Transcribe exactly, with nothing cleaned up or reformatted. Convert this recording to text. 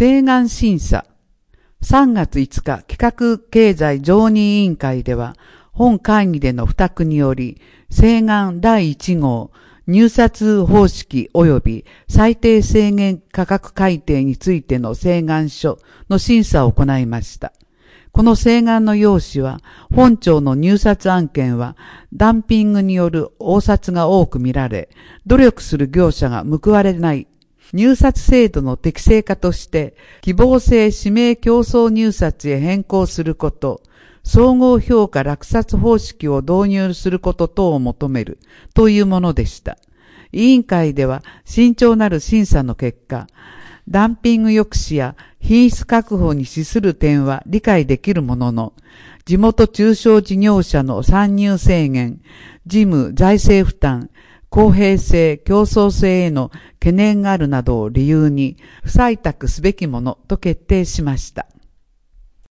請願審査。さんがついつか企画経済常任委員会では、本会議での付託により、請願だいいち号、入札方式及び最低制限価格改定についての請願書の審査を行いました。この請願の要旨は、本庁の入札案件は、ダンピングによる応札が多く見られ、努力する業者が報われない。入札制度の適正化として、希望性指名競争入札へ変更すること、総合評価落札方式を導入すること等を求めるというものでした。委員会では慎重なる審査の結果、ダンピング抑止や品質確保に資する点は理解できるものの、地元中小事業者の参入制限、事務財政負担、公平性、競争性への懸念があるなどを理由に不採択すべきものと決定しました。